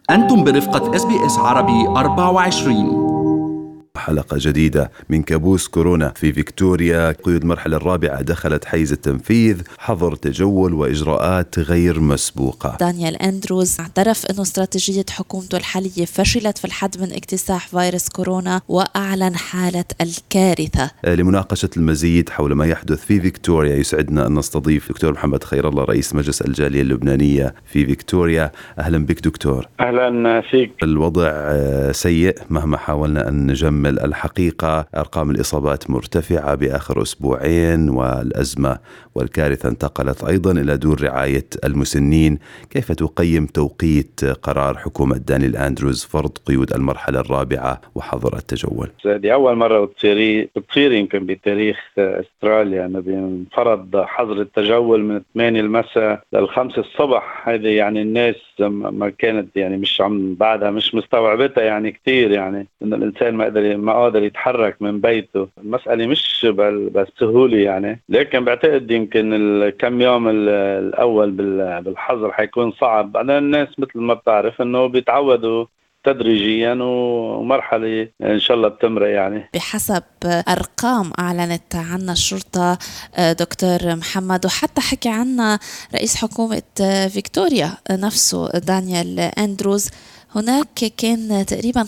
أنتم برفقة SBS عربي 24. حلقة جديدة من كابوس كورونا في فيكتوريا. قيود المرحلة الرابعة دخلت حيز التنفيذ، حظر تجول وإجراءات غير مسبوقة. دانيال أندروز اعترف أنه استراتيجية حكومته الحالية فشلت في الحد من اكتساح فيروس كورونا وأعلن حالة الكارثة. لمناقشة المزيد حول ما يحدث في فيكتوريا يسعدنا أن نستضيف دكتور محمد خير الله، رئيس مجلس الجالية اللبنانية في فيكتوريا. أهلا بك دكتور. أهلا فيك. الوضع سيء مهما حاولنا أن نجمل. الحقيقة أرقام الإصابات مرتفعة بآخر أسبوعين، والأزمة والكارثة انتقلت أيضا إلى دور رعاية المسنين. كيف تقيم توقيت قرار حكومة دانيال أندروز فرض قيود المرحلة الرابعة وحظر التجول؟ هذه أول مرة بتصير يمكن بتاريخ أستراليا أنه بينفرض حظر التجول من 8 المساء لل5 الصبح. هذه يعني الناس ما كانت يعني مش بعدها مش مستوعبتها يعني كتير، يعني إن الإنسان ما قادر يتحرك من بيته. المسألة مش بالسهولة يعني، لكن بعتقد يمكن الكم يوم الأول بالحظر حيكون صعب. بعدين الناس مثل ما بتعرف إنه بيتعودوا تدريجيا ومرحلة إن شاء الله بتمرق. يعني بحسب أرقام أعلنت عنها الشرطة دكتور محمد، وحتى حكي عنها رئيس حكومة فيكتوريا نفسه دانيال أندروز، هناك كان تقريبا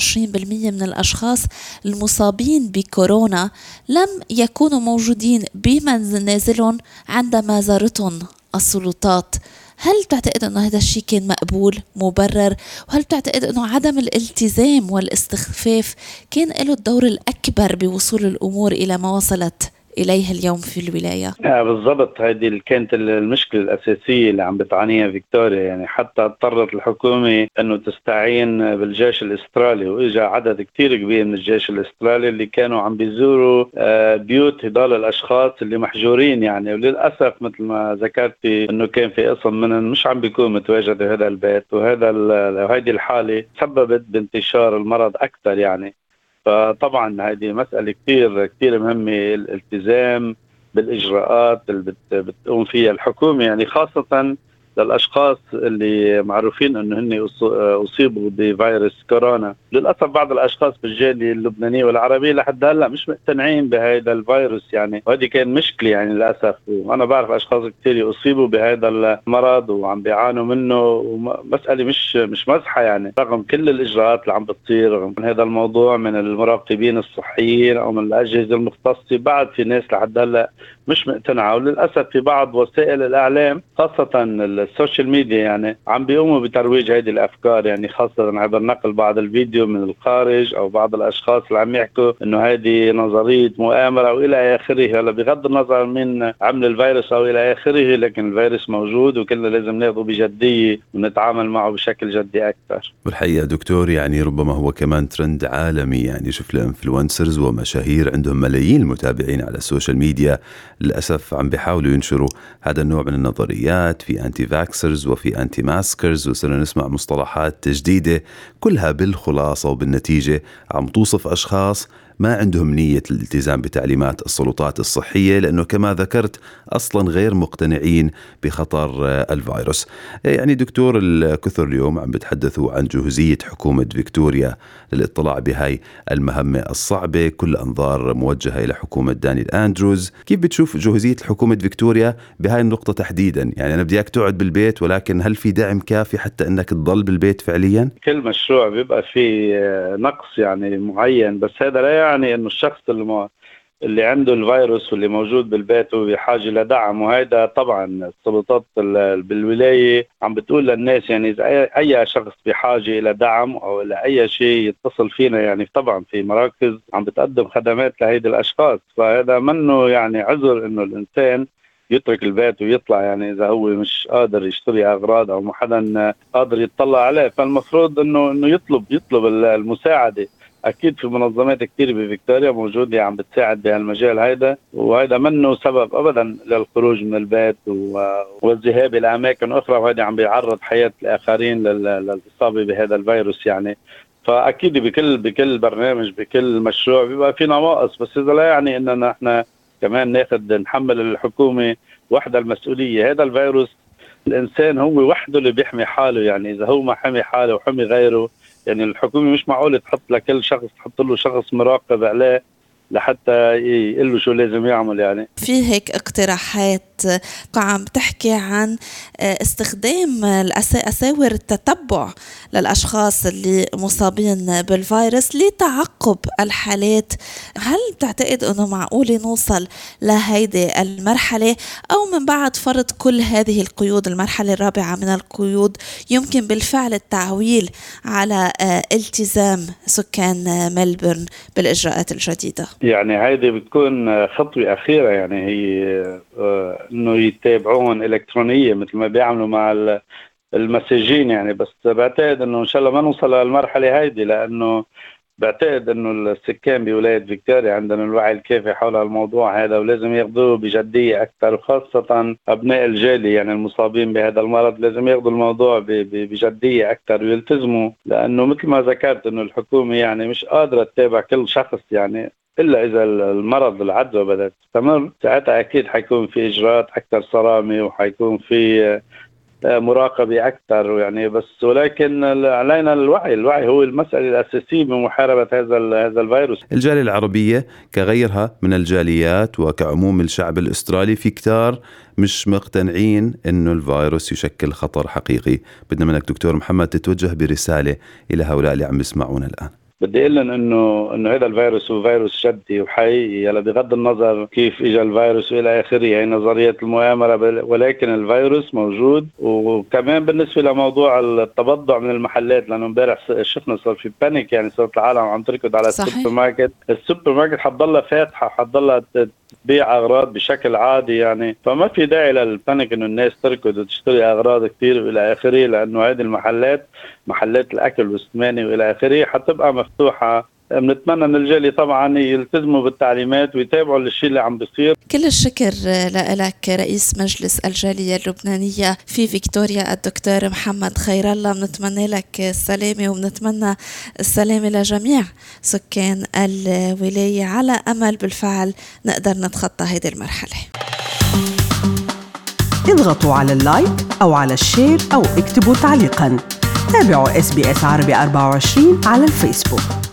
25% من الأشخاص المصابين بكورونا لم يكونوا موجودين بمنازلهم عندما زارتهم السلطات. هل تعتقد أنه هذا الشيء كان مقبول مبرر؟ وهل تعتقد أنه عدم الالتزام والاستخفاف كان له الدور الأكبر بوصول الأمور إلى ما وصلت إليه اليوم في الولاية؟ بالضبط، هذه كانت المشكلة الأساسية اللي عم بتعانيها فيكتوريا. يعني حتى اضطرت الحكومة أنه تستعين بالجيش الأسترالي، وإجا عدد كتير كبير من الجيش الأسترالي اللي كانوا عم بيزوروا بيوت هدول الأشخاص اللي محجورين. يعني وللأسف مثل ما ذكرتي أنه كان في قسم منهم مش عم بيكون متواجد هذا البيت، وهذه الحالة سببت بانتشار المرض أكثر. يعني فطبعا هذه مسألة كتير مهمة، الالتزام بالإجراءات اللي بتقوم فيها الحكومة، يعني خاصة للأشخاص اللي معروفين أنه هن أصيبوا بفيروس كورونا. للأسف بعض الأشخاص بالجالية اللبنانية والعربية لحد هلأ مش مقتنعين بهذا الفيروس، يعني وهذه كان مشكلة يعني للأسف. وأنا بعرف أشخاص كتير أصيبوا بهذا المرض وعم بيعانوا منه، ومسألة مش مزحة يعني، رغم كل الإجراءات اللي عم بتصير، رغم هذا الموضوع من المراقبين الصحيين أو من الأجهزة المختصة. بعد في ناس لحد هلأ مش مقتنعة، وللأسف في بعض وسائل الإعلام خاصة السوشيال ميديا يعني عم بيقوموا بترويج هذه الأفكار، يعني خاصة عبر نقل بعض الفيديو من الخارج أو بعض الأشخاص اللي عم يحكوا إنه هذه نظرية مؤامرة وإلى آخره. هلا بغض النظر من عمل الفيروس أو إلى آخره، لكن الفيروس موجود وكلنا لازم ناخذه بجدية ونتعامل معه بشكل جدي أكثر. بالحقيقة دكتور، يعني ربما هو كمان ترند عالمي، يعني شوف الانفلونسرز ومشاهير عندهم ملايين المتابعين على السوشيال ميديا، للأسف عم بيحاولوا ينشروا هذا النوع من النظريات، في أنتي فاكسرز وفي أنتي ماسكرز، وصرنا نسمع مصطلحات جديدة كلها بالخلاصة وبالنتيجة عم توصف أشخاص ما عندهم نية الالتزام بتعليمات السلطات الصحية، لأنه كما ذكرت أصلا غير مقتنعين بخطر الفيروس. يعني دكتور، الكثر اليوم عم بتحدثوا عن جهوزية حكومة فيكتوريا للاطلاع بهاي المهمة الصعبة، كل أنظار موجهة إلى حكومة دانيال أندروز. كيف بتشوف جهوزية حكومة فيكتوريا بهاي النقطة تحديدا؟ يعني أنا بدي إياك تقعد بالبيت، ولكن هل في دعم كافي حتى أنك تضل بالبيت فعليا؟ كل مشروع بيبقى فيه نقص يعني معين، بس هذا لا يعني انه الشخص اللي عنده الفيروس واللي موجود بالبيت هو بحاجة لدعم. وهذا طبعا السلطات بالولاية عم بتقول للناس يعني إذا أي شخص بحاجة إلى دعم أو إلى أي شيء يتصل فينا. يعني طبعا في مراكز عم بتقدم خدمات لهيدي الأشخاص، فهذا منه يعني عذر إنه الإنسان يترك البيت ويطلع، يعني إذا هو مش قادر يشتري أغراض أو ما حدا قادر يتطلع عليه. فالمفروض إنه يطلب المساعدة. أكيد في منظمات كتير بفيكتوريا موجودة عم بتساعد بهالمجال هيدا، وهذا منه سبب أبدا للخروج من البيت والذهاب إلى أماكن أخرى، وهذا عم بيعرض حياة الآخرين للإصابة بهذا الفيروس. يعني فأكيد بكل برنامج بكل مشروع بيبقى في نواقص، بس إذا لا يعني إننا إحنا كمان نحمل الحكومة وحدة المسؤولية. هذا الفيروس الإنسان هو وحده اللي بيحمي حاله، يعني إذا هو ما حمي حاله وحمي غيره، يعني الحكومة مش معقول تحط لكل شخص تحط له شخص مراقب عليه لحتى يقول له شو لازم يعمل. يعني في هيك اقتراحات عم تحكي عن استخدام أساور التتبع للأشخاص اللي مصابين بالفيروس لتعقب الحالات. هل تعتقد أنه معقول نوصل لهيدي المرحلة، أو من بعد فرض كل هذه القيود المرحلة الرابعة من القيود يمكن بالفعل التعويل على التزام سكان ملبورن بالإجراءات الجديدة؟ يعني هيدي بتكون خطوة أخيرة، يعني هي إنه يتابعون إلكترونية مثل ما بيعملوا مع المساجين يعني. بس بعتقد إنه إن شاء الله ما نوصل للمرحلة هيدي، لأنه بعتقد إنه السكان بولاية فيكتوريا عندنا الوعي الكافي حول الموضوع هذا، ولازم ياخذوه بجدية أكثر، وخاصة أبناء الجالية يعني المصابين بهذا المرض لازم ياخذوا الموضوع بجدية أكثر ويلتزموا، لأنه مثل ما ذكرت إنه الحكومة يعني مش قادرة تتابع كل شخص، يعني إلا إذا المرض العدوى بدأت تستمر ساعتها أكيد حيكون في إجراءات أكثر صرامة وحيكون في مراقبة أكثر يعني. بس ولكن علينا الوعي هو المسألة الأساسية بمحاربة هذا الفيروس. الجالية العربية كغيرها من الجاليات وكعموم الشعب الأسترالي في كتار مش مقتنعين إنه الفيروس يشكل خطر حقيقي. بدنا منك دكتور محمد تتوجه برسالة إلى هؤلاء اللي عم يسمعونا الآن. بدي اقول لهم انه هذا الفيروس هو فيروس جدي وحي، يلا بغض النظر كيف اجى الفيروس والى اخره، هي نظريات المؤامره، ولكن الفيروس موجود. وكمان بالنسبه لموضوع التبضع من المحلات، لانه امبارح شفنا صار في بانيك، يعني صارت العالم عم تركض على السوبر ماركت حتضلها فاتحه حتضلها تبيع اغراض بشكل عادي يعني، فما في داعي للبانيك انه الناس تركض وتشتري اغراض كثير والى اخره، لانه هذه محلات الاكل والسمانه والى اخره حتبقى مفتوحه. بنتمنى من الجالية طبعا يلتزموا بالتعليمات ويتابعوا الشيء اللي عم بيصير. كل الشكر لك رئيس مجلس الجالية اللبنانية في فيكتوريا الدكتور محمد خير الله. بنتمنى لك السلامة وبنتمنى السلامة لجميع سكان الولاية، على أمل بالفعل نقدر نتخطى هذه المرحلة. اضغطوا على اللايك أو على الشير أو اكتبوا تعليقا. تابعوا SBS عربي 24 على الفيسبوك.